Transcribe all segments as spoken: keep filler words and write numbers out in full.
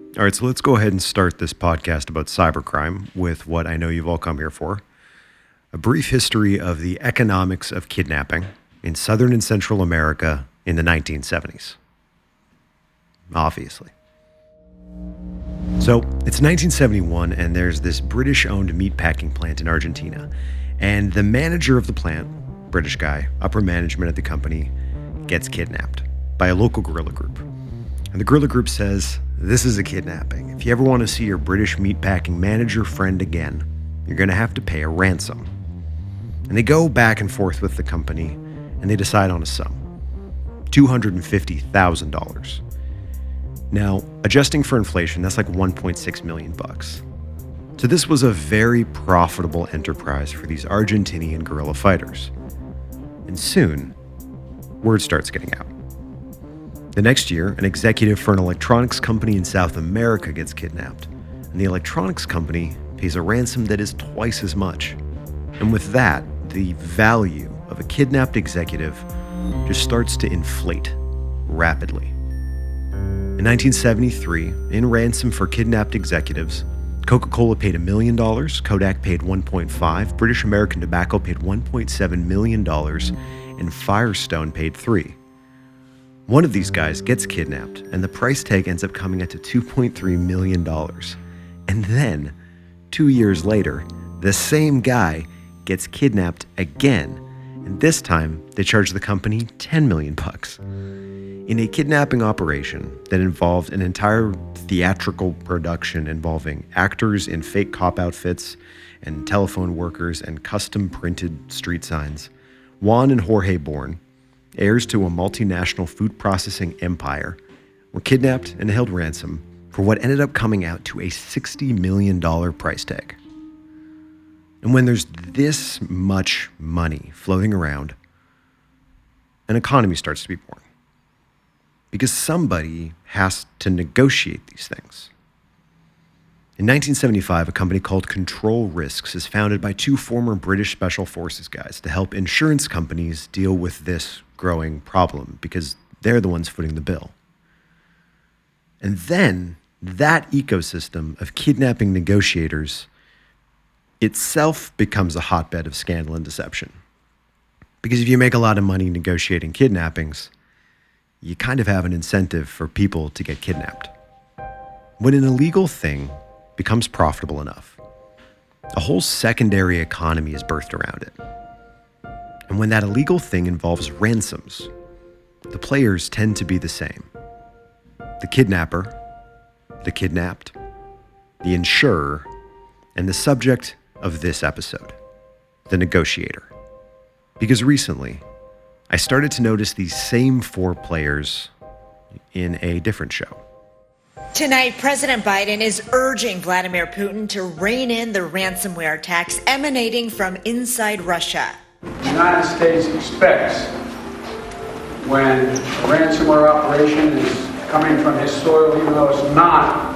All right, so let's go ahead and start this podcast about cybercrime with what I know you've all come here for: a brief history of the economics of kidnapping in Southern and Central America in the nineteen seventies. Obviously. So, it's nineteen seventy-one, and there's this British-owned meatpacking plant in Argentina. And the manager of the plant, British guy, upper management at the company, gets kidnapped by a local guerrilla group. And the guerrilla group says, "This is a kidnapping. If you ever want to see your British meatpacking manager friend again, you're going to have to pay a ransom." And they go back and forth with the company, and they decide on a sum: two hundred fifty thousand dollars. Now, adjusting for inflation, that's like one point six million bucks. So this was a very profitable enterprise for these Argentinian guerrilla fighters. And soon, word starts getting out. The next year, an executive for an electronics company in South America gets kidnapped, and the electronics company pays a ransom that is twice as much. And with that, the value of a kidnapped executive just starts to inflate rapidly. In nineteen seventy-three, in ransom for kidnapped executives, Coca-Cola paid a million dollars, Kodak paid one point five, British American Tobacco paid one point seven million dollars, and Firestone paid three. One of these guys gets kidnapped, and the price tag ends up coming out to two point three million dollars. And then, two years later, the same guy gets kidnapped again, and this time they charge the company ten million bucks. In a kidnapping operation that involved an entire theatrical production involving actors in fake cop outfits and telephone workers and custom printed street signs, Juan and Jorge Born, heirs to a multinational food processing empire, were kidnapped and held ransom for what ended up coming out to a sixty million dollars price tag. And when there's this much money floating around, an economy starts to be born. Because somebody has to negotiate these things. In nineteen seventy-five, a company called Control Risks is founded by two former British Special Forces guys to help insurance companies deal with this growing problem, because they're the ones footing the bill. And then that ecosystem of kidnapping negotiators itself becomes a hotbed of scandal and deception. Because if you make a lot of money negotiating kidnappings, you kind of have an incentive for people to get kidnapped. When an illegal thing becomes profitable enough, a whole secondary economy is birthed around it. And when that illegal thing involves ransoms, the players tend to be the same: the kidnapper, the kidnapped, the insurer, and the subject of this episode, the negotiator. Because recently, I started to notice these same four players in a different show. Tonight, President Biden is urging Vladimir Putin to rein in the ransomware attacks emanating from inside Russia. The United States expects, when a ransomware operation is coming from his soil, even though it's not,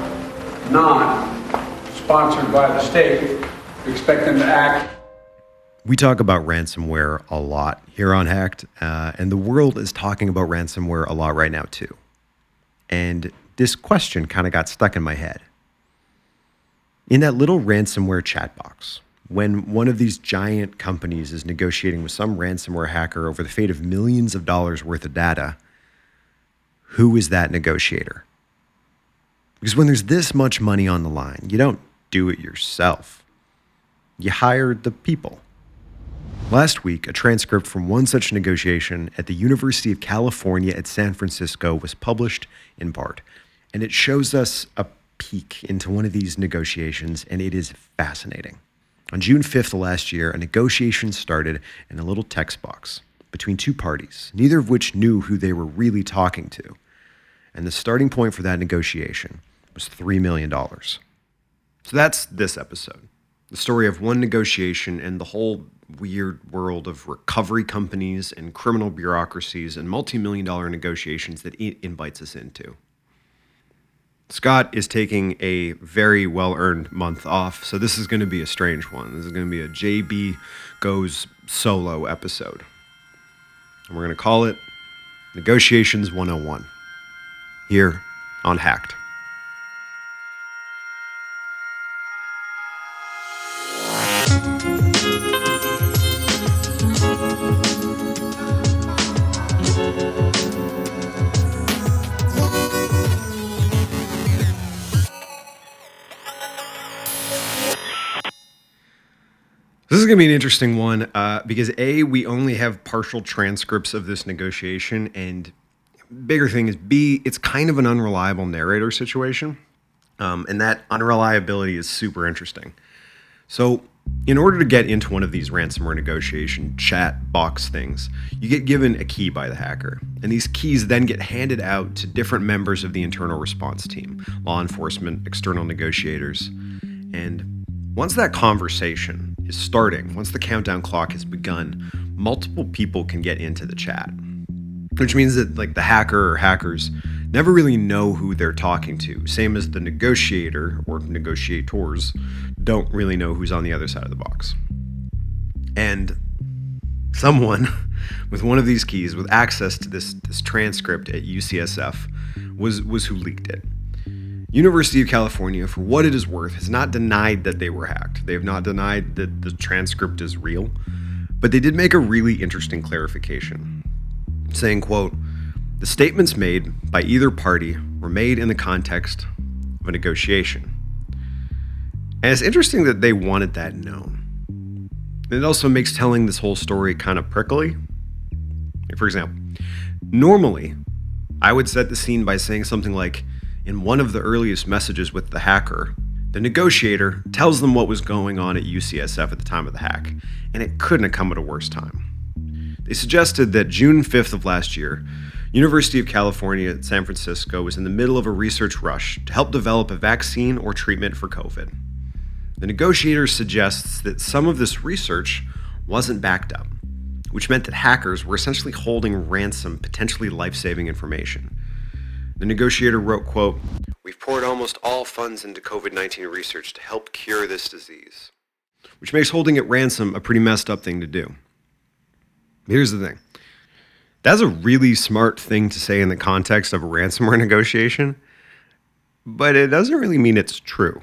not sponsored by the state, we expect them to act. We talk about ransomware a lot here on Hacked, uh, and the world is talking about ransomware a lot right now too. And this question kind of got stuck in my head. In that little ransomware chat box, when one of these giant companies is negotiating with some ransomware hacker over the fate of millions of dollars worth of data, who is that negotiator? Because when there's this much money on the line, you don't do it yourself. You hire the people. Last week, a transcript from one such negotiation at the University of California at San Francisco was published in part, and it shows us a peek into one of these negotiations, and it is fascinating. On June fifth of last year, a negotiation started in a little text box between two parties, neither of which knew who they were really talking to. And the starting point for that negotiation was three million dollars. So that's this episode. The story of one negotiation and the whole weird world of recovery companies and criminal bureaucracies and multi-million dollar negotiations that it invites us into. Scott is taking a very well-earned month off, so this is going to be a strange one. This is going to be a J B Goes Solo episode. And we're going to call it Negotiations one oh one, here on Hacked. This is going to be an interesting one uh, because A, we only have partial transcripts of this negotiation, and bigger thing is B, it's kind of an unreliable narrator situation, um, and that unreliability is super interesting. So in order to get into one of these ransomware negotiation chat box things, you get given a key by the hacker, and these keys then get handed out to different members of the internal response team, law enforcement, external negotiators, and once that conversation is starting, once the countdown clock has begun, multiple people can get into the chat, which means that like the hacker or hackers never really know who they're talking to, same as the negotiator or negotiators don't really know who's on the other side of the box. And someone with one of these keys with access to this, this transcript at U C S F was, was who leaked it. University of California, for what it is worth, has not denied that they were hacked. They have not denied that the transcript is real, but they did make a really interesting clarification, saying, quote, "The statements made by either party were made in the context of a negotiation." And it's interesting that they wanted that known. And it also makes telling this whole story kind of prickly. Like, for example, normally I would set the scene by saying something like, in one of the earliest messages with the hacker, the negotiator tells them what was going on at U C S F at the time of the hack, and it couldn't have come at a worse time. They suggested that June fifth of last year, University of California at San Francisco was in the middle of a research rush to help develop a vaccine or treatment for COVID. The negotiator suggests that some of this research wasn't backed up, which meant that hackers were essentially holding ransom potentially life-saving information. The negotiator wrote, quote, "We've poured almost all funds into COVID nineteen research to help cure this disease," which makes holding it ransom a pretty messed up thing to do. Here's the thing. That's a really smart thing to say in the context of a ransomware negotiation, but it doesn't really mean it's true.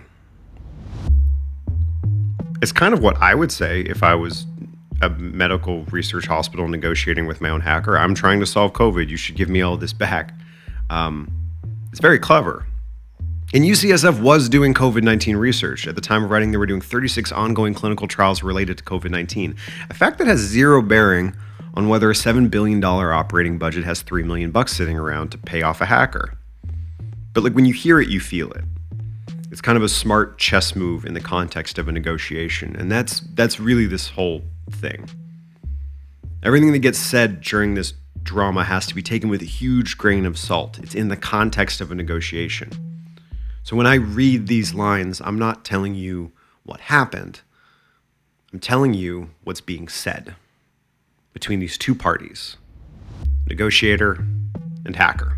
It's kind of what I would say if I was a medical research hospital negotiating with my own hacker. I'm trying to solve COVID. You should give me all this back. Um, it's very clever. And U C S F was doing COVID nineteen research. At the time of writing, they were doing thirty-six ongoing clinical trials related to COVID nineteen, a fact that has zero bearing on whether a seven billion dollars operating budget has three million bucks sitting around to pay off a hacker. But like when you hear it, you feel it. It's kind of a smart chess move in the context of a negotiation, and that's that's really this whole thing. Everything that gets said during this drama has to be taken with a huge grain of salt. It's in the context of a negotiation. So when I read these lines, I'm not telling you what happened. I'm telling you what's being said between these two parties, negotiator and hacker.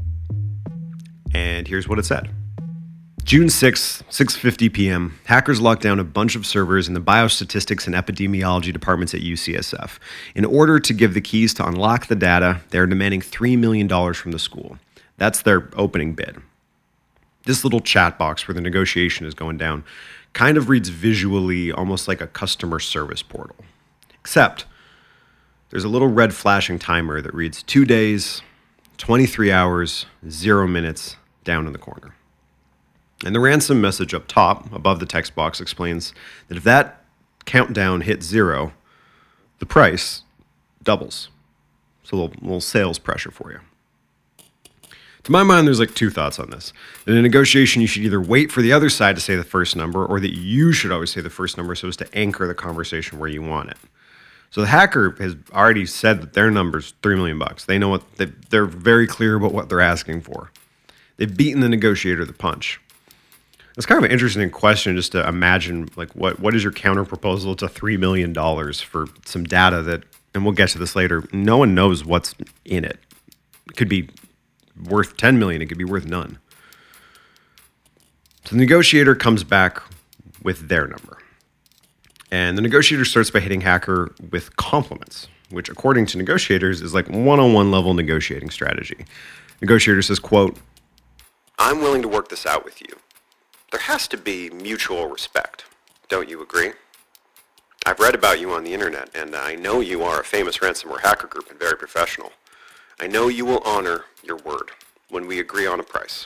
And here's what it said. June sixth, six fifty p.m., hackers locked down a bunch of servers in the biostatistics and epidemiology departments at U C S F. In order to give the keys to unlock the data, they're demanding three million dollars from the school. That's their opening bid. This little chat box where the negotiation is going down kind of reads visually almost like a customer service portal. Except there's a little red flashing timer that reads two days, twenty-three hours, zero minutes down in the corner. And the ransom message up top, above the text box, explains that if that countdown hits zero, the price doubles. It's a little, little sales pressure for you. To my mind, there's like two thoughts on this. In a negotiation, you should either wait for the other side to say the first number, or that you should always say the first number so as to anchor the conversation where you want it. So the hacker has already said that their number's three million bucks. They know what they, they're very clear about what they're asking for. They've beaten the negotiator to the punch. It's kind of an interesting question just to imagine, like, what, what is your counter proposal to three million dollars for some data that, and we'll get to this later, no one knows what's in it. It could be worth ten million dollars, it could be worth none. So the negotiator comes back with their number. And the negotiator starts by hitting hacker with compliments, which according to negotiators is like one-on-one level negotiating strategy. Negotiator says, quote, "I'm willing to work this out with you. There has to be mutual respect. Don't you agree? I've read about you on the internet, and I know you are a famous ransomware hacker group and very professional. I know you will honor your word when we agree on a price."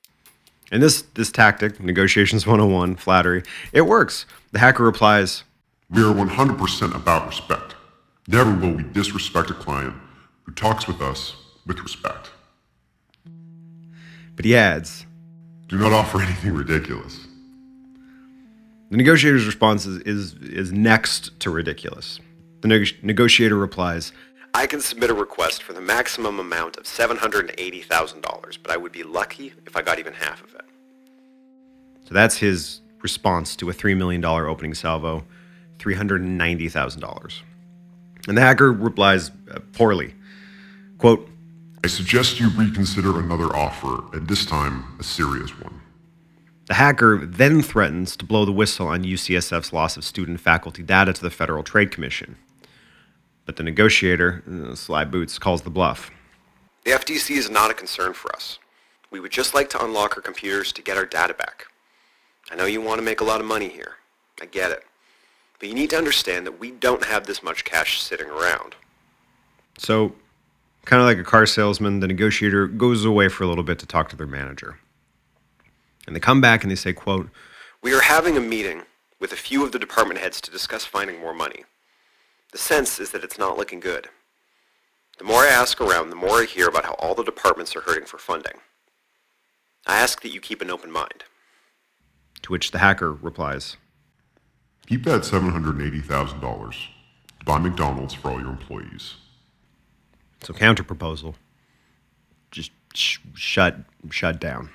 And this this tactic, negotiations one oh one, flattery, it works. The hacker replies, We are one hundred percent about respect. Never will we disrespect a client who talks with us with respect. But he adds, Do not offer anything ridiculous. the negotiator's response is, is, is next to ridiculous. The neg- negotiator replies, I can submit a request for the maximum amount of seven hundred eighty thousand dollars, but I would be lucky if I got even half of it. So that's his response to a three million dollars opening salvo, three hundred ninety thousand dollars. And the hacker replies uh, poorly. Quote, I suggest you reconsider another offer, and this time a serious one. The hacker then threatens to blow the whistle on U C S F's loss of student faculty data to the Federal Trade Commission. But the negotiator, uh, Sly Boots, calls the bluff. The F T C is not a concern for us. We would just like to unlock our computers to get our data back. I know you want to make a lot of money here. I get it. But you need to understand that we don't have this much cash sitting around. So, kind of like a car salesman, the negotiator goes away for a little bit to talk to their manager. And they come back and they say, quote, we are having a meeting with a few of the department heads to discuss finding more money. The sense is that it's not looking good. The more I ask around, the more I hear about how all the departments are hurting for funding. I ask that you keep an open mind. To which the hacker replies, Keep that seven hundred eighty thousand dollars. Buy McDonald's for all your employees. So counterproposal, just sh- shut shut down.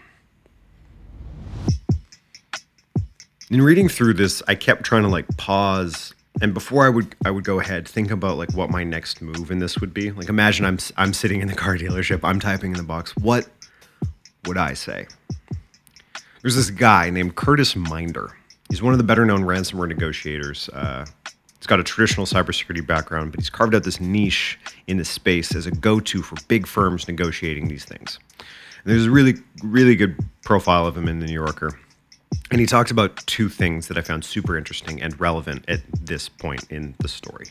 In reading through this, I kept trying to like pause, and before I would I would go ahead, think about like what my next move in this would be. Like imagine I'm I'm sitting in the car dealership, I'm typing in the box. What would I say? There's this guy named Curtis Minder. He's one of the better-known ransomware negotiators. Uh, he's got a traditional cybersecurity background, but he's carved out this niche in this space as a go-to for big firms negotiating these things. And there's a really, really good profile of him in the New Yorker. And he talks about two things that I found super interesting and relevant at this point in the story.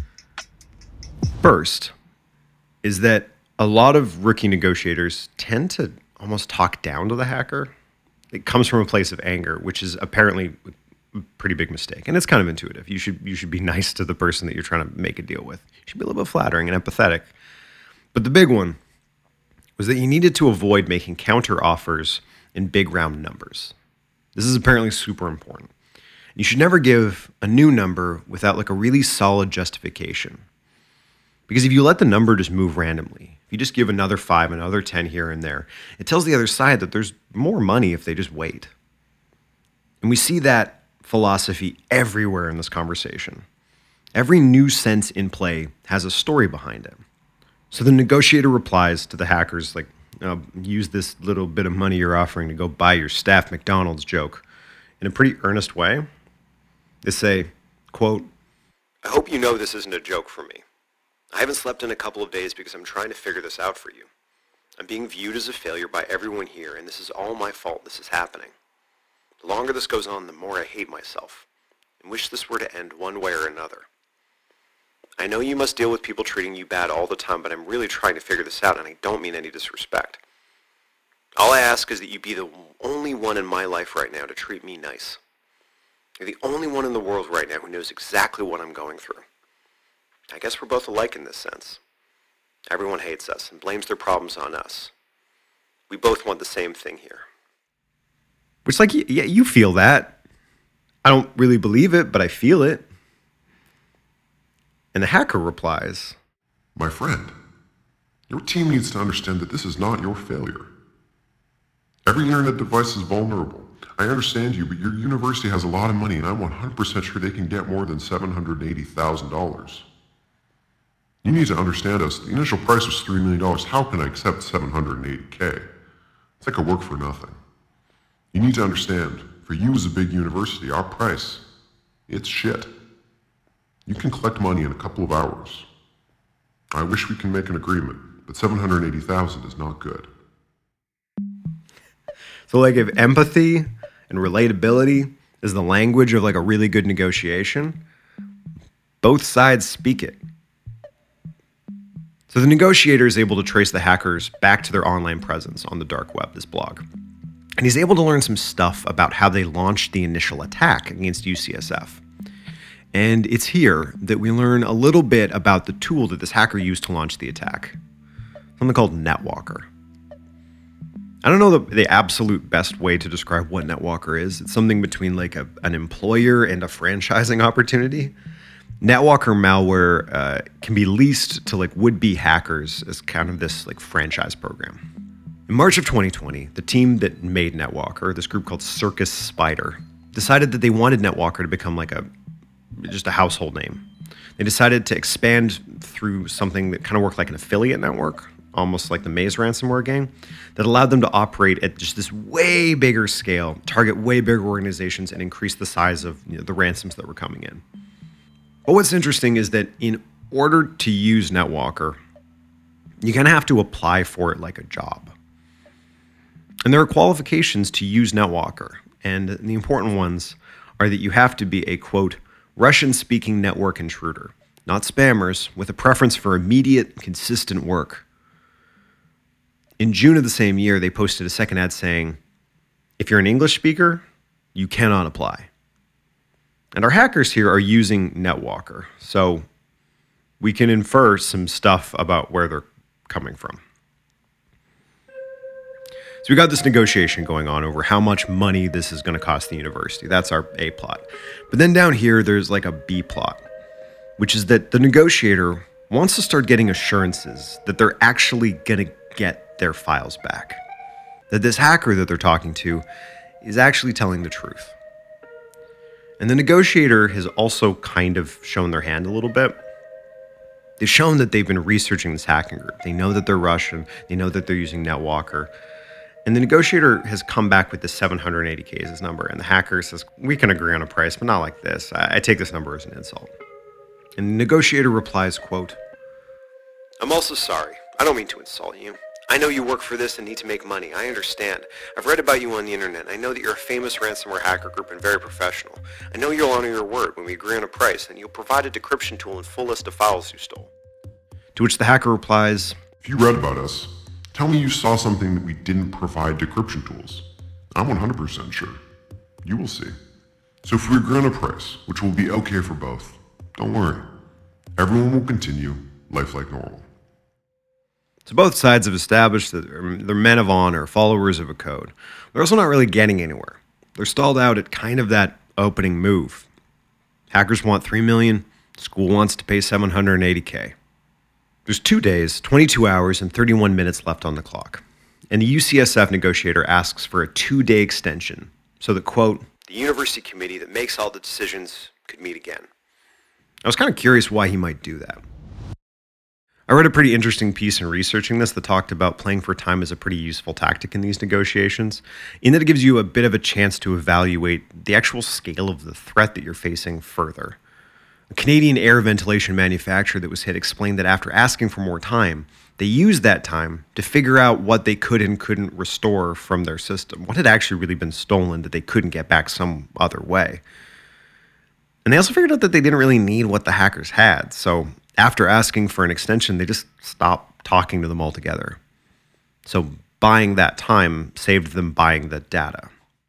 First is that a lot of rookie negotiators tend to almost talk down to the hacker. It comes from a place of anger, which is apparently a pretty big mistake. And it's kind of intuitive. You should you should be nice to the person that you're trying to make a deal with. You should be a little bit flattering and empathetic. But the big one was that you needed to avoid making counter offers in big round numbers. This is apparently super important. You should never give a new number without like a really solid justification. Because if you let the number just move randomly, if you just give another five, another ten here and there, it tells the other side that there's more money if they just wait. And we see that philosophy everywhere in this conversation. Every new sense in play has a story behind it. So the negotiator replies to the hackers, like, uh, use this little bit of money you're offering to go buy your staff McDonald's joke in a pretty earnest way. They say, quote, I hope you know this isn't a joke for me. I haven't slept in a couple of days because I'm trying to figure this out for you. I'm being viewed as a failure by everyone here, and this is all my fault this is happening. The longer this goes on, the more I hate myself, and wish this were to end one way or another. I know you must deal with people treating you bad all the time, but I'm really trying to figure this out, and I don't mean any disrespect. All I ask is that you be the only one in my life right now to treat me nice. You're the only one in the world right now who knows exactly what I'm going through. I guess we're both alike in this sense. Everyone hates us and blames their problems on us. We both want the same thing here. Which, like, yeah, you feel that. I don't really believe it, but I feel it. And the hacker replies, My friend, your team needs to understand that this is not your failure. Every internet device is vulnerable. I understand you, but your university has a lot of money, and I'm one hundred percent sure they can get more than seven hundred eighty thousand dollars. You need to understand us. The initial price was three million dollars. How can I accept seven hundred eighty thousand? It's like a work for nothing. You need to understand, for you as a big university, our price, it's shit. You can collect money in a couple of hours. I wish we can make an agreement, but seven hundred eighty thousand is not good. So like if empathy and relatability is the language of like a really good negotiation, both sides speak it. So the negotiator is able to trace the hackers back to their online presence on the dark web, this blog. And he's able to learn some stuff about how they launched the initial attack against U C S F. And it's here that we learn a little bit about the tool that this hacker used to launch the attack, something called NetWalker. I don't know the, the absolute best way to describe what NetWalker is. It's something between like a, an employer and a franchising opportunity. NetWalker malware uh, can be leased to like would-be hackers as kind of this like franchise program. In March of twenty twenty, the team that made NetWalker, this group called Circus Spider, decided that they wanted NetWalker to become like a just a household name. They decided to expand through something that kind of worked like an affiliate network, almost like the Maze ransomware gang, that allowed them to operate at just this way bigger scale, target way bigger organizations, and increase the size of you know, the ransoms that were coming in. But what's interesting is that in order to use NetWalker, you kind of have to apply for it like a job. And there are qualifications to use NetWalker, and the important ones are that you have to be a, quote, Russian-speaking network intruder, not spammers, with a preference for immediate, consistent work. In June of the same year, they posted a second ad saying, if you're an English speaker, you cannot apply. And our hackers here are using NetWalker, so we can infer some stuff about where they're coming from. So we got this negotiation going on over how much money this is going to cost the university. That's our A plot. But then down here, there's like a B plot, which is that the negotiator wants to start getting assurances that they're actually going to get their files back. That this hacker that they're talking to is actually telling the truth. And the negotiator has also kind of shown their hand a little bit. They've shown that they've been researching this hacking group. They know that they're Russian. They know that they're using NetWalker. And the negotiator has come back with the seven hundred eighty K as his number. And the hacker says, we can agree on a price, but not like this. I, I take this number as an insult. And the negotiator replies, quote, I'm also sorry. I don't mean to insult you. I know you work for this and need to make money. I understand. I've read about you on the internet. I know that you're a famous ransomware hacker group and very professional. I know you'll honor your word when we agree on a price, and you'll provide a decryption tool and full list of files you stole. To which the hacker replies, If you read about us, tell me you saw something that we didn't provide decryption tools. I'm one hundred percent sure. You will see. So if we agree on a price, which will be okay for both, don't worry. Everyone will continue life like normal. So both sides have established that they're men of honor, followers of a code. They're also not really getting anywhere. They're stalled out at kind of that opening move. Hackers want three million dollars, school wants to pay seven hundred eighty K. There's two days, twenty-two hours, and thirty-one minutes left on the clock. And the U C S F negotiator asks for a two-day extension so that, quote, the university committee that makes all the decisions could meet again. I was kind of curious why he might do that. I read a pretty interesting piece in researching this that talked about playing for time as a pretty useful tactic in these negotiations, in that it gives you a bit of a chance to evaluate the actual scale of the threat that you're facing further. A Canadian air ventilation manufacturer that was hit explained that after asking for more time, they used that time to figure out what they could and couldn't restore from their system, what had actually really been stolen that they couldn't get back some other way. And they also figured out that they didn't really need what the hackers had, so after asking for an extension, they just stopped talking to them altogether. So buying that time saved them buying the data.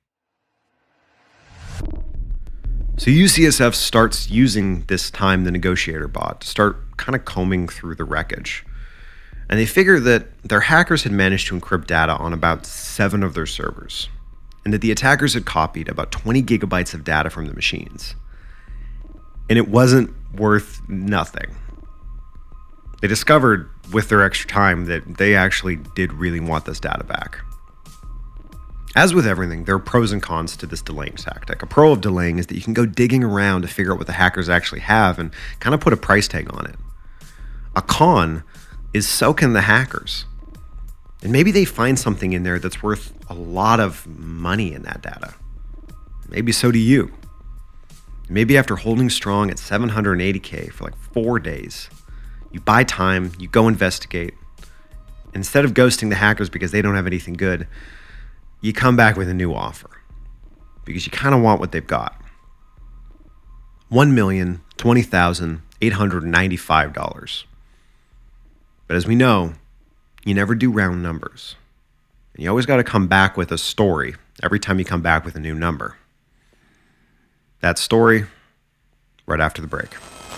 So U C S F starts using this time the negotiator bought to start kind of combing through the wreckage. And they figure that their hackers had managed to encrypt data on about seven of their servers, and that the attackers had copied about twenty gigabytes of data from the machines. And it wasn't worth nothing. They discovered with their extra time that they actually did really want this data back. As with everything, there are pros and cons to this delaying tactic. A pro of delaying is that you can go digging around to figure out what the hackers actually have and kind of put a price tag on it. A con is so can the hackers. And maybe they find something in there that's worth a lot of money in that data. Maybe so do you. Maybe after holding strong at seven hundred eighty K for like four days, you buy time, you go investigate. Instead of ghosting the hackers because they don't have anything good, you come back with a new offer because you kind of want what they've got. one million twenty thousand eight hundred ninety-five dollars. But as we know, you never do round numbers. And you always got to come back with a story every time you come back with a new number. That story right after the break.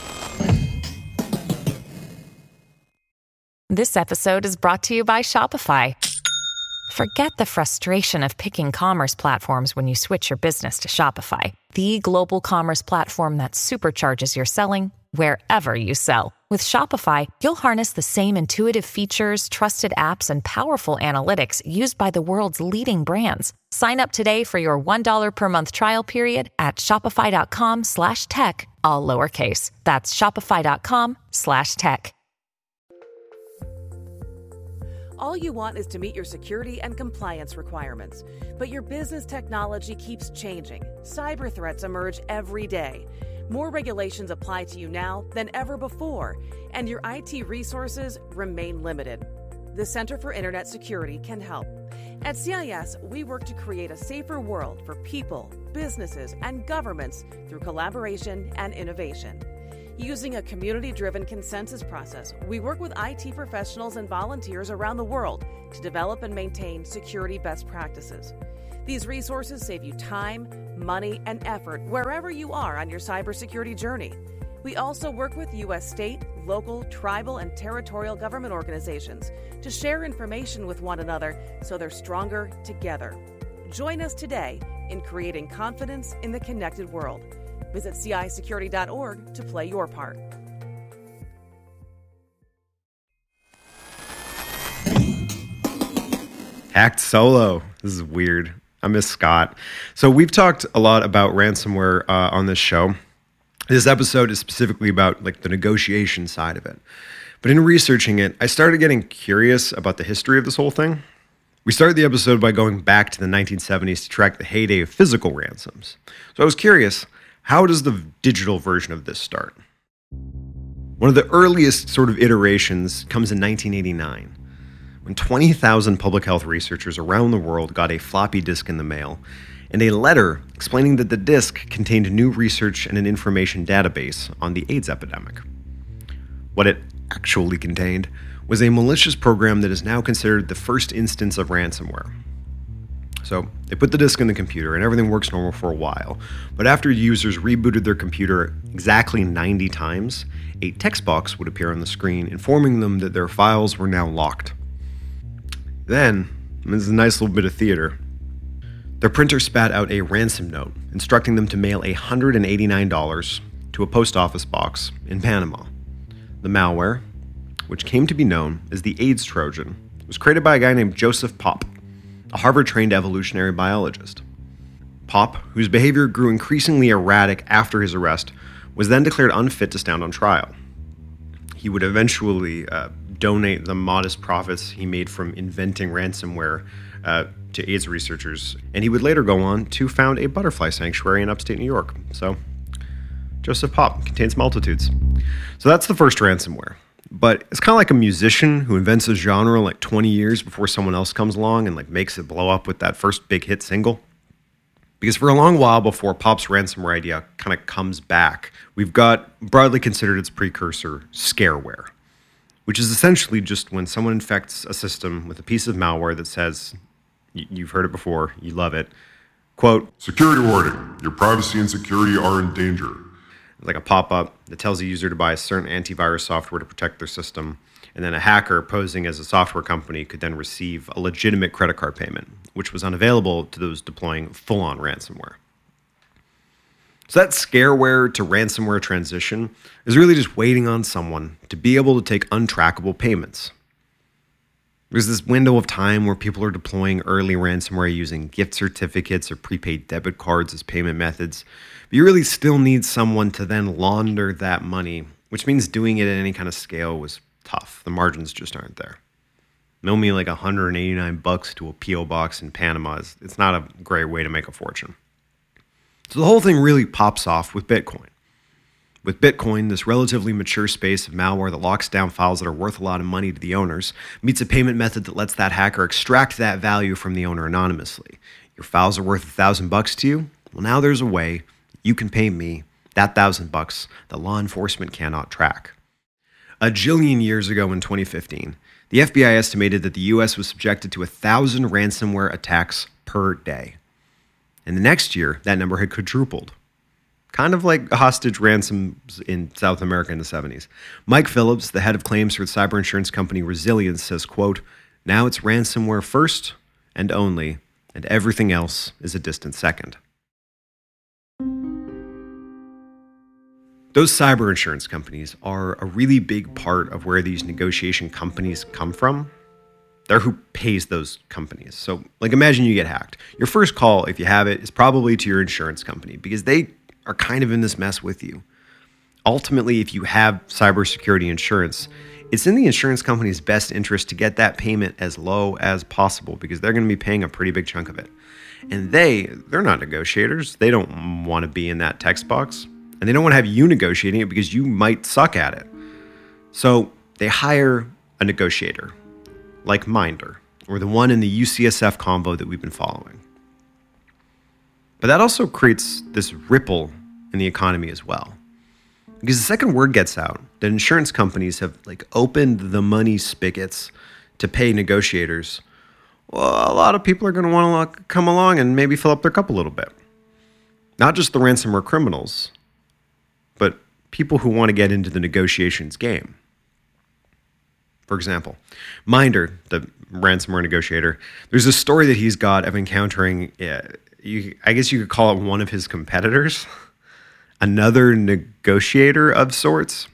This episode is brought to you by Shopify. Forget the frustration of picking commerce platforms when you switch your business to Shopify, the global commerce platform that supercharges your selling wherever you sell. With Shopify, you'll harness the same intuitive features, trusted apps, and powerful analytics used by the world's leading brands. Sign up today for your one dollar per month trial period at shopify.com slash tech, all lowercase. That's shopify.com slash tech. All you want is to meet your security and compliance requirements. But your business technology keeps changing. Cyber threats emerge every day. More regulations apply to you now than ever before, and your I T resources remain limited. The Center for Internet Security can help. At C I S, we work to create a safer world for people, businesses, and governments through collaboration and innovation. Using a community-driven consensus process, we work with I T professionals and volunteers around the world to develop and maintain security best practices. These resources save you time, money, and effort wherever you are on your cybersecurity journey. We also work with U S state, local, tribal, and territorial government organizations to share information with one another so they're stronger together. Join us today in creating confidence in the connected world. Visit C I security dot org to play your part. Hacked solo. This is weird. I miss Scott. So we've talked a lot about ransomware uh, on this show. This episode is specifically about like the negotiation side of it. But in researching it, I started getting curious about the history of this whole thing. We started the episode by going back to the nineteen seventies to track the heyday of physical ransoms. So I was curious, how does the digital version of this start? One of the earliest sort of iterations comes in nineteen eighty-nine, when twenty thousand public health researchers around the world got a floppy disk in the mail and a letter explaining that the disk contained new research and an information database on the AIDS epidemic. What it actually contained was a malicious program that is now considered the first instance of ransomware. So they put the disk in the computer and everything works normal for a while, but after users rebooted their computer exactly ninety times, a text box would appear on the screen informing them that their files were now locked. Then, and this is a nice little bit of theater, their printer spat out a ransom note instructing them to mail one hundred eighty-nine dollars to a post office box in Panama. The malware, which came to be known as the AIDS Trojan, was created by a guy named Joseph Popp, a Harvard-trained evolutionary biologist. Popp, whose behavior grew increasingly erratic after his arrest, was then declared unfit to stand on trial. He would eventually uh, donate the modest profits he made from inventing ransomware uh, to AIDS researchers, and he would later go on to found a butterfly sanctuary in upstate New York. So, Joseph Popp contains multitudes. So that's the first ransomware. But it's kind of like a musician who invents a genre like twenty years before someone else comes along and like makes it blow up with that first big hit single. Because for a long while before Popp's ransomware idea kind of comes back, we've got broadly considered its precursor, scareware, which is essentially just when someone infects a system with a piece of malware that says, you've heard it before, you love it, quote, Security warning, your privacy and security are in danger. Like a pop-up that tells a user to buy a certain antivirus software to protect their system, and then a hacker posing as a software company could then receive a legitimate credit card payment, which was unavailable to those deploying full-on ransomware. So that scareware to ransomware transition is really just waiting on someone to be able to take untrackable payments. There's this window of time where people are deploying early ransomware using gift certificates or prepaid debit cards as payment methods, but you really still need someone to then launder that money, which means doing it at any kind of scale was tough. The margins just aren't there. Mail me like one hundred eighty-nine bucks to a P O box in Panama is it's not a great way to make a fortune. So the whole thing really pops off with Bitcoin. With Bitcoin, this relatively mature space of malware that locks down files that are worth a lot of money to the owners meets a payment method that lets that hacker extract that value from the owner anonymously. Your files are worth a thousand bucks to you. Well, now there's a way you can pay me that thousand bucks that law enforcement cannot track. A jillion years ago in twenty fifteen, the F B I estimated that the U S was subjected to a thousand ransomware attacks per day. And the next year, that number had quadrupled. kind of like hostage ransoms in South America in the seventies. Mike Phillips, the head of claims for the cyber insurance company Resilience, says, quote, "Now it's ransomware first and only, and everything else is a distant second." Those cyber insurance companies are a really big part of where these negotiation companies come from. They're who pays those companies. So, like, imagine you get hacked. Your first call, if you have it, is probably to your insurance company because they are kind of in this mess with you. Ultimately, if you have cybersecurity insurance, it's in the insurance company's best interest to get that payment as low as possible because they're going to be paying a pretty big chunk of it. And they, they're not negotiators. They don't want to be in that text box. And they don't want to have you negotiating it because you might suck at it. So they hire a negotiator, like Minder, or the one in the U C S F combo that we've been following. But that also creates this ripple in the economy as well. Because the second word gets out that insurance companies have like opened the money spigots to pay negotiators, well, a lot of people are going to want to come along and maybe fill up their cup a little bit. Not just the ransomware criminals, but people who want to get into the negotiations game. For example, Minder, the ransomware negotiator, there's a story that he's got of encountering, uh, you, I guess you could call it one of his competitors, another negotiator of sorts.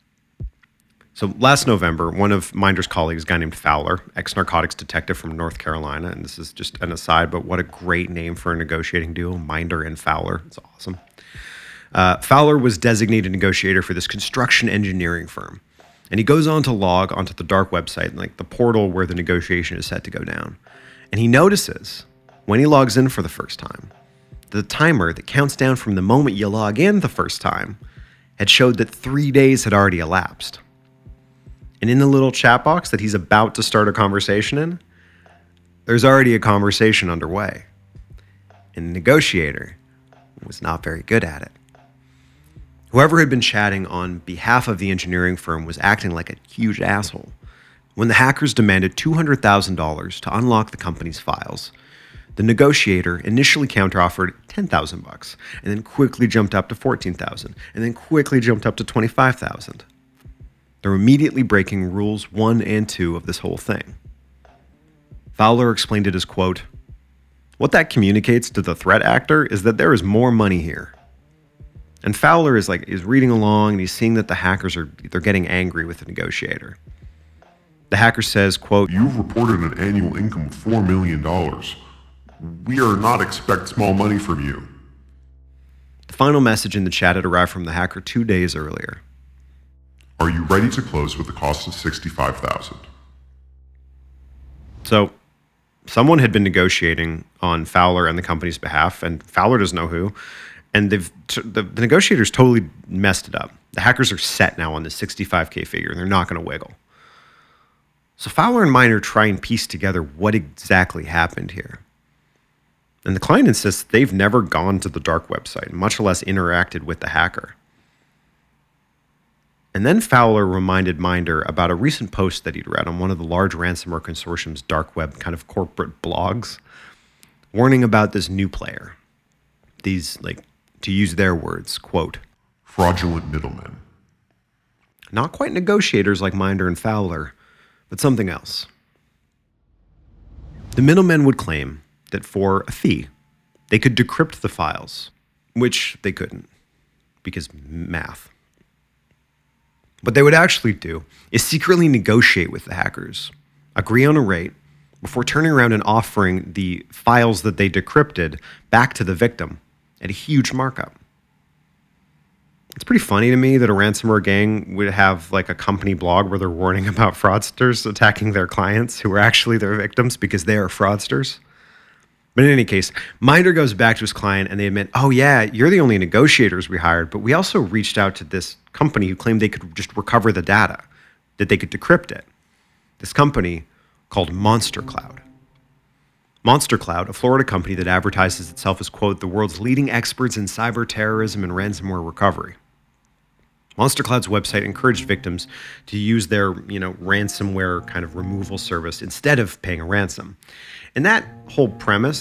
So last November, one of Minder's colleagues, a guy named Fowler, ex-narcotics detective from North Carolina, and this is just an aside, but what a great name for a negotiating duo, Minder and Fowler. It's awesome. Uh, Fowler was designated negotiator for this construction engineering firm. And he goes on to log onto the dark website, like the portal where the negotiation is set to go down. And he notices, when he logs in for the first time, the timer that counts down from the moment you log in the first time had showed that three days had already elapsed. And in the little chat box that he's about to start a conversation in, there's already a conversation underway. And the negotiator was not very good at it. Whoever had been chatting on behalf of the engineering firm was acting like a huge asshole. When the hackers demanded two hundred thousand dollars to unlock the company's files, the negotiator initially counteroffered ten thousand bucks, and then quickly jumped up to fourteen thousand, and then quickly jumped up to twenty-five thousand. They're immediately breaking rules one and two of this whole thing. Fowler explained it as, quote, "What that communicates to the threat actor is that there is more money here." And Fowler is like is reading along and he's seeing that the hackers are they're getting angry with the negotiator. The hacker says, quote, "You've reported an annual income of four million dollars. We are not expect small money from you." The final message in the chat had arrived from the hacker two days earlier. "Are you ready to close with a cost of sixty-five thousand dollars? So someone had been negotiating on Fowler and the company's behalf, and Fowler doesn't know who. And they've t- the, the negotiators totally messed it up. The hackers are set now on the sixty-five K figure, and they're not going to wiggle. So Fowler and Minder try and piece together what exactly happened here. And the client insists they've never gone to the dark website, much less interacted with the hacker. And then Fowler reminded Minder about a recent post that he'd read on one of the large ransomware consortium's dark web kind of corporate blogs, warning about this new player. These, like, to use their words, quote, "Fraudulent middlemen." Not quite negotiators like Minder and Fowler, but something else. The middlemen would claim that for a fee, they could decrypt the files, which they couldn't, because math. What they would actually do is secretly negotiate with the hackers, agree on a rate, before turning around and offering the files that they decrypted back to the victim at a huge markup. It's pretty funny to me that a ransomware gang would have like a company blog where they're warning about fraudsters attacking their clients who are actually their victims because they are fraudsters. But in any case, Minder goes back to his client and they admit, "Oh yeah, you're the only negotiators we hired, but we also reached out to this company who claimed they could just recover the data, that they could decrypt it." This company called Monster Cloud. Monster Cloud, a Florida company that advertises itself as, quote, "the world's leading experts in cyber terrorism and ransomware recovery." Monster Cloud's website encouraged victims to use their, you know, ransomware kind of removal service instead of paying a ransom. And that whole premise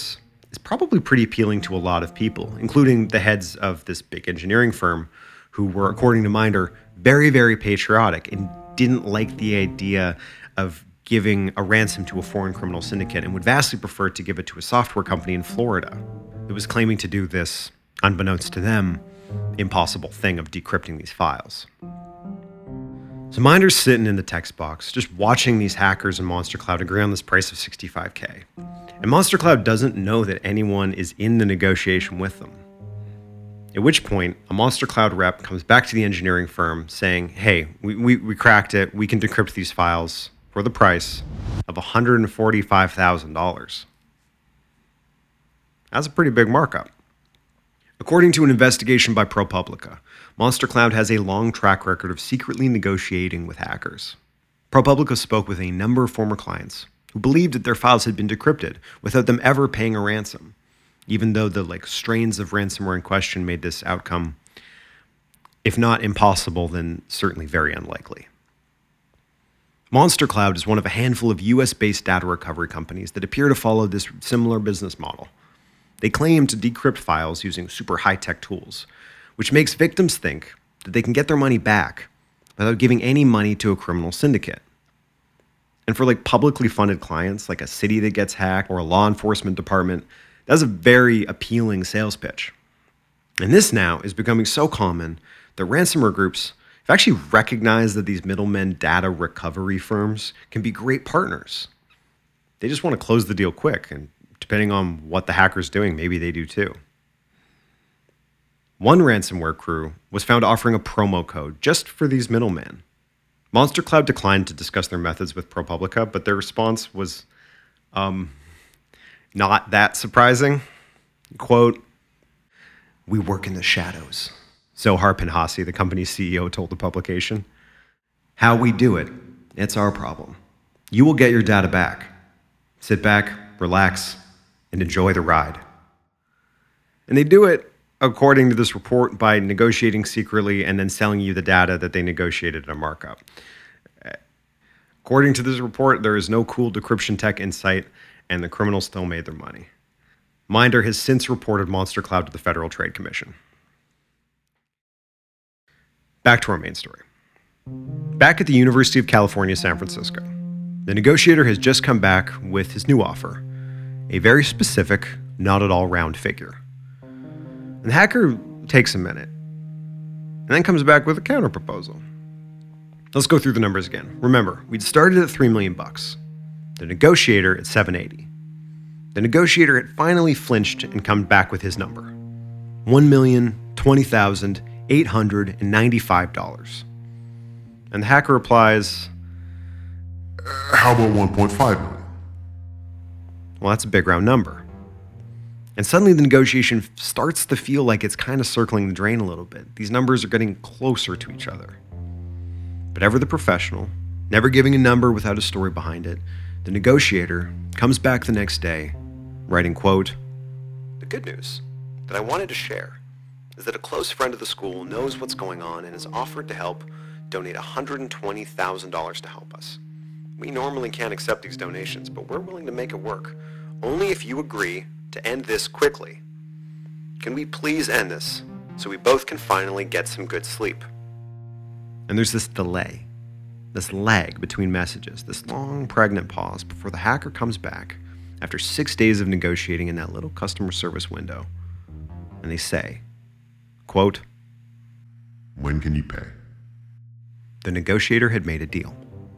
is probably pretty appealing to a lot of people, including the heads of this big engineering firm who were, according to Minder, very, very patriotic and didn't like the idea of giving a ransom to a foreign criminal syndicate and would vastly prefer to give it to a software company in Florida that was claiming to do this, unbeknownst to them, impossible thing of decrypting these files. So Minder's sitting in the text box, just watching these hackers and Monster Cloud agree on this price of sixty-five K. And Monster Cloud doesn't know that anyone is in the negotiation with them. At which point, a Monster Cloud rep comes back to the engineering firm saying, hey, we, we, we cracked it. We can decrypt these files for the price of one hundred forty-five thousand dollars. That's a pretty big markup. According to an investigation by ProPublica, Monster Cloud has a long track record of secretly negotiating with hackers. ProPublica spoke with a number of former clients who believed that their files had been decrypted without them ever paying a ransom, even though the like strains of ransomware in question made this outcome, if not impossible, then certainly very unlikely. Monster Cloud is one of a handful of U S-based data recovery companies that appear to follow this similar business model. They claim to decrypt files using super high-tech tools, which makes victims think that they can get their money back without giving any money to a criminal syndicate. And for like publicly funded clients, like a city that gets hacked or a law enforcement department, that's a very appealing sales pitch. And this now is becoming so common that ransomware groups have actually recognized that these middlemen data recovery firms can be great partners. They just want to close the deal quick, and depending on what the hacker's doing, maybe they do too. One ransomware crew was found offering a promo code just for these middlemen. Monster Cloud declined to discuss their methods with ProPublica, but their response was um, not that surprising. Quote, "We work in the shadows," Zohar Pinhasi, the company's C E O, told the publication. "How we do it, it's our problem. You will get your data back. Sit back, relax, and enjoy the ride." And they do it, according to this report, by negotiating secretly and then selling you the data that they negotiated at a markup. According to this report, there is no cool decryption tech in sight, and the criminals still made their money. Minder has since reported Monster Cloud to the Federal Trade Commission. Back to our main story. Back at the University of California, San Francisco, the negotiator has just come back with his new offer, a very specific, not at all round figure. And the hacker takes a minute and then comes back with a counterproposal. Let's go through the numbers again. Remember, we'd started at three million bucks. The negotiator at seven eighty. The negotiator had finally flinched and come back with his number, one million twenty thousand eight hundred ninety-five dollars. And the hacker replies, How about one point five million? well, that's a big round number. And suddenly the negotiation starts to feel like it's kind of circling the drain a little bit. These numbers are getting closer to each other. But ever the professional, never giving a number without a story behind it, the negotiator comes back the next day, writing, quote, "The good news that I wanted to share is that a close friend of the school knows what's going on and has offered to help donate one hundred twenty thousand dollars to help us. We normally can't accept these donations, but we're willing to make it work, only if you agree to end this quickly. Can we please end this so we both can finally get some good sleep?" And there's this delay, this lag between messages, this long pregnant pause before the hacker comes back after six days of negotiating in that little customer service window. And they say, quote, When can you pay? the negotiator had made a deal.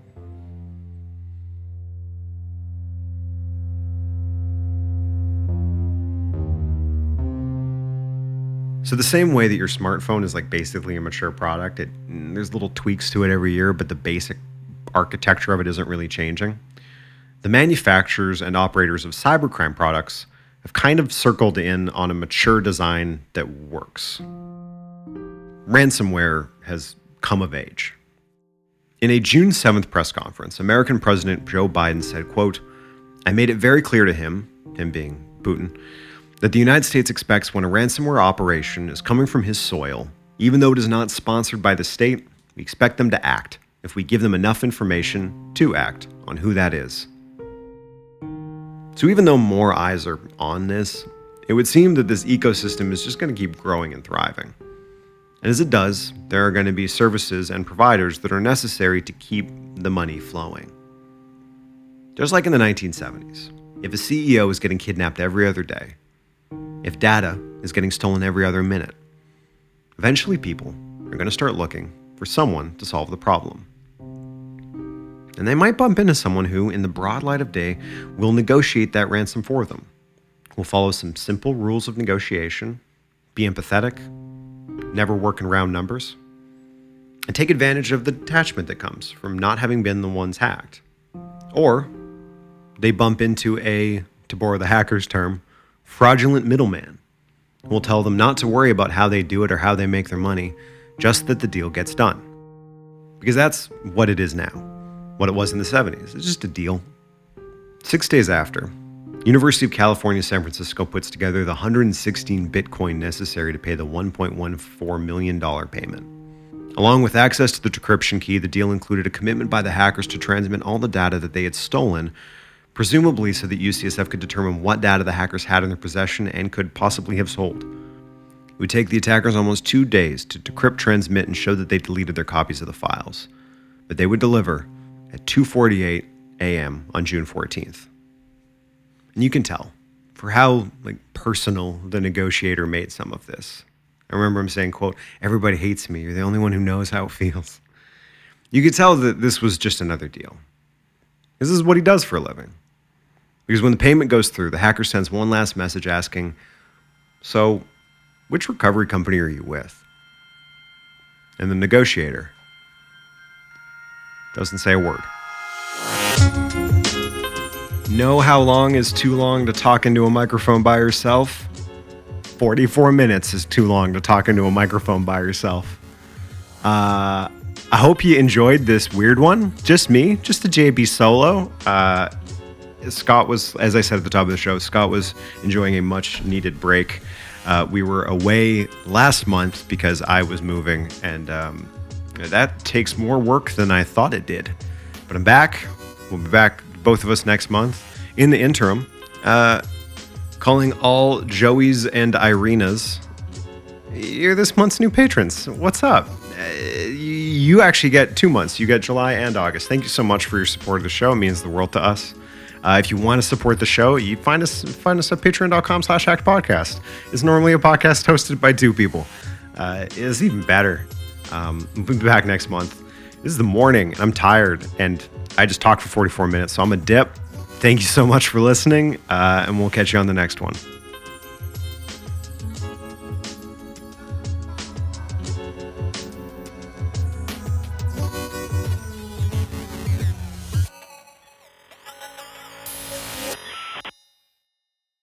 So the same way that your smartphone is like basically a mature product, it, there's little tweaks to it every year, but the basic architecture of it isn't really changing. The manufacturers and operators of cybercrime products have kind of circled in on a mature design that works. Ransomware has come of age. In a June seventh press conference, American President Joe Biden said, quote, "I made it very clear to him," him being Putin, "that the United States expects when a ransomware operation is coming from his soil, even though it is not sponsored by the state, we expect them to act if we give them enough information to act on who that is." So even though more eyes are on this, it would seem that this ecosystem is just going to keep growing and thriving. And as it does, there are going to be services and providers that are necessary to keep the money flowing. Just like in the nineteen seventies, if a C E O is getting kidnapped every other day, if data is getting stolen every other minute, eventually people are going to start looking for someone to solve the problem. And they might bump into someone who, in the broad light of day, will negotiate that ransom for them, will follow some simple rules of negotiation, be empathetic, never work in round numbers, and take advantage of the detachment that comes from not having been the ones hacked. Or they bump into a, to borrow the hacker's term, fraudulent middleman who will tell them not to worry about how they do it or how they make their money, just that the deal gets done. Because that's what it is now, what it was in the seventies. It's just a deal. Six days after, University of California, San Francisco puts together the one hundred sixteen Bitcoin necessary to pay the one point one four million dollars payment. Along with access to the decryption key, the deal included a commitment by the hackers to transmit all the data that they had stolen, presumably so that U C S F could determine what data the hackers had in their possession and could possibly have sold. It would take the attackers almost two days to decrypt, transmit, and show that they deleted their copies of the files. But they would deliver at two forty-eight a.m. on June fourteenth. And you can tell for how like personal the negotiator made some of this. I remember him saying, quote, "Everybody hates me. You're the only one who knows how it feels." You could tell that this was just another deal. This is what he does for a living. Because when the payment goes through, the hacker sends one last message asking, "So, which recovery company are you with?" And the negotiator doesn't say a word. Know how long is too long to talk into a microphone by yourself? forty-four minutes is too long to talk into a microphone by yourself. Uh, I hope you enjoyed this weird one. Just me, just a J B solo. Uh, Scott was, as I said at the top of the show, Scott was enjoying a much needed break. Uh, we were away last month because I was moving, and um, that takes more work than I thought it did. But I'm back. We'll be back, both of us, next month. In the interim, uh, calling all Joeys and Irenas, you're this month's new patrons. What's up? Uh, you actually get two months. You get July and August. Thank you so much for your support of the show. It means the world to us. Uh, if you want to support the show, you find us find us at patreon.com slash hacked podcast. It's normally a podcast hosted by two people. Uh, it's even better. Um, we'll be back next month. This is the morning. I'm tired, and I just talked for forty-four minutes, so I'm a dip. Thank you so much for listening, uh, and we'll catch you on the next one.